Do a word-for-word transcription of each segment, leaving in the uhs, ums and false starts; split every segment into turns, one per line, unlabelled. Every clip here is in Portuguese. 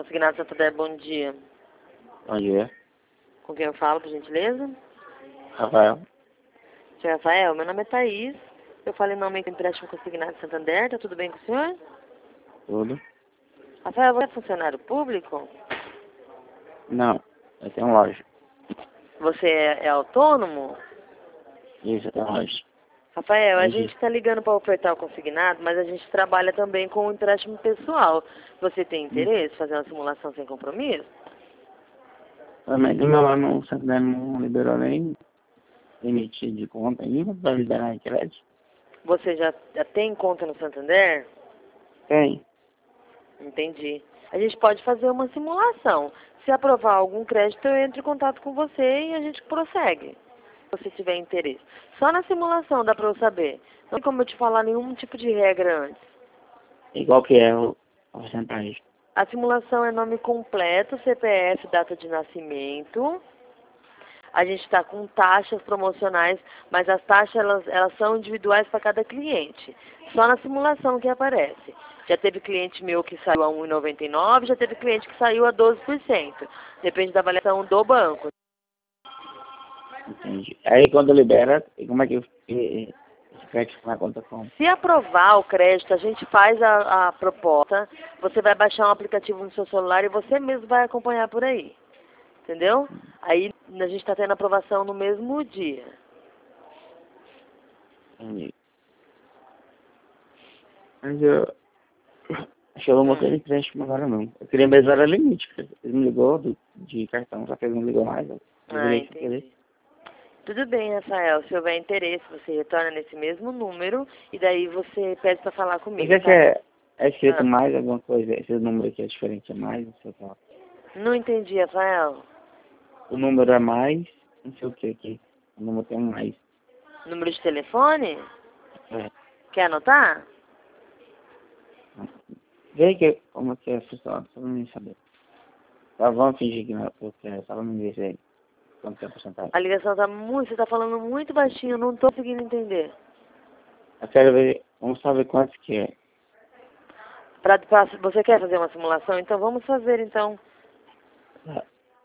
Consignado Santander, bom dia.
Bom dia.
Com quem eu falo, por gentileza?
Rafael.
Senhor Rafael, meu nome é Thaís. Eu falo em nome do empréstimo consignado Santander. Tá tudo bem com o senhor?
Tudo?
Rafael, você é funcionário público?
Não, eu tenho loja.
Você é, é autônomo?
Isso, eu tenho loja.
Rafael, a
Entendi.
gente está ligando para ofertar o consignado, mas a gente trabalha também com o empréstimo pessoal. Você tem interesse em fazer uma simulação sem compromisso?
Também do meu lado, o Santander não liberou nem limite de conta ainda para liberar crédito.
Você já, já tem conta no Santander?
Tem.
Entendi. A gente pode fazer uma simulação. Se aprovar algum crédito, eu entro em contato com você e a gente prossegue. Se você tiver interesse. Só na simulação dá para eu saber. Não tem como eu te falar nenhum tipo de regra antes.
Igual que é o a porcentagem.
A simulação é nome completo, C P F, data de nascimento. A gente está com taxas promocionais, mas as taxas elas, elas são individuais para cada cliente. Só na simulação que aparece. Já teve cliente meu que saiu a um vírgula noventa e nove, já teve cliente que saiu a doze por cento. Depende da avaliação do banco.
Entendi. Aí quando libera, como é que esse crédito na conta como?
Se aprovar o crédito, a gente faz a, a proposta, você vai baixar um aplicativo no seu celular e você mesmo vai acompanhar por aí. Entendeu? Aí a gente está tendo aprovação no mesmo dia.
Entendi. Mas eu acho que eu não vou ter empréstimo agora não. Eu queria mesmo era limite, porque ele me ligou do, de cartão, só que ele não ligou mais. Eu
Ah,
deveria querer.
entendi. Tudo bem, Rafael. Se houver interesse, você retorna nesse mesmo número e daí você pede para falar comigo.
Mas é
Tá?
que é, é escrito
Ah,
mais alguma coisa, esse número aqui é diferente, é mais, não sei o que lá.
não entendi, Rafael.
O número é mais, não sei o que aqui. O número tem um mais.
Número de telefone?
É.
Quer anotar?
Vê aí que, como é que é, pessoal, só pra mim saber. Tá, vamos fingir que não é porque é, só pra mim ver aí. Quanto que é a porcentagem.
A ligação tá muito, você tá falando muito baixinho, eu não tô conseguindo entender.
Eu quero ver, vamos saber quanto que é.
Pra, pra, você quer fazer uma simulação? Então vamos fazer, então.
Tá.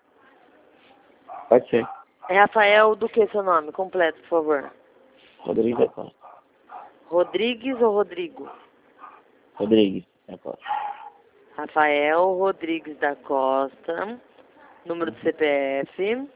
Pode ser.
É Rafael do que seu nome? Completo, por favor.
Rodrigues da Costa.
Rodrigues ou Rodrigo?
Rodrigues da Costa.
Rafael Rodrigues da Costa. Número do C P F.